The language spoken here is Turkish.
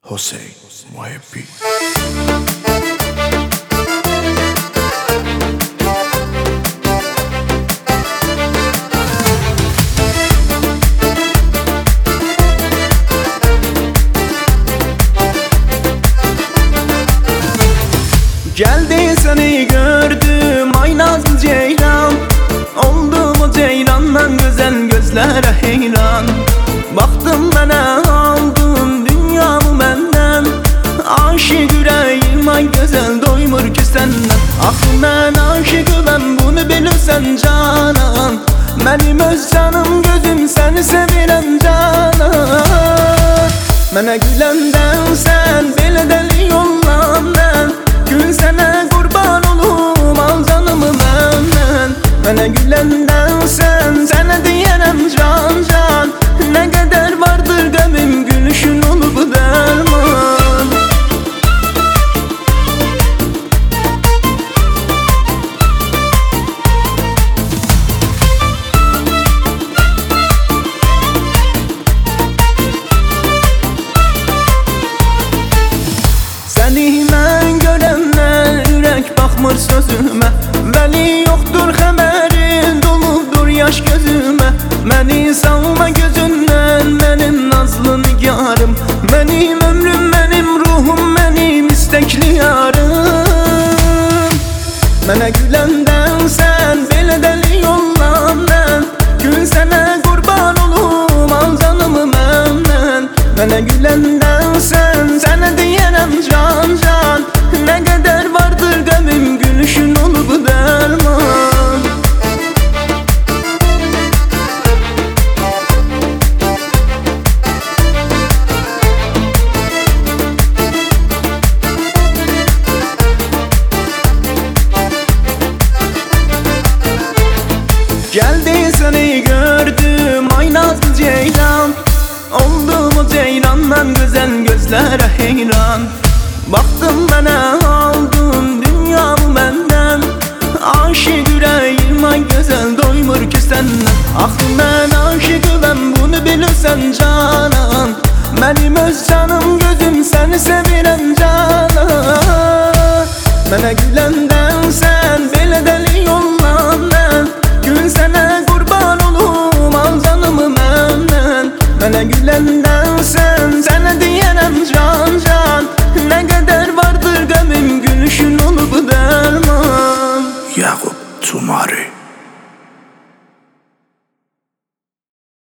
Hüseyin Muhibbi. Geldi seni gördüm aynazlı ceylan. Oldum o ceylandan güzel gözlere heyran. Baktım bana aldın dünyamı benden. Aşık yüreğim ay güzel doymur ki senden. Ah ben aşıkı ben bunu bilirsen canan. Benim öz canım gözüm seni sevilen canan. Bana gülenden sen bile deli yollan ben. Gül sana kurban olum al canımı benden. Bana gülenden sen sana diyemem can can. Ne kadar vardır gamim gülüşün olur bu derman. Seni ben görenler yürek bakmır sözüme. Beni yoktur haberin doludur yaş gözüme. Beni salma gözünden benim nazlı nigarım. Benim ömrüm benim ruhum benim istekli yarım. Bana gülenden sen bile deli yollan ben. Gül sana kurban olum al canımı benden. Bana gülenden sen sana diyemem can can. Ne kadar vardır gamim gülüşün olur bu derman. Geldi seni gördüm aynazlı ceylan. Oldum o ceylandan güzel gözlere heyran. Baktım bana aldın dünyamı benden. Aşık yüreğim ay güzel doymur ki senden. Ah ben aşıkı ben bunu bilirsen canan. Benim öz canım gözüm seni sevilen canan. Bana gülenden sen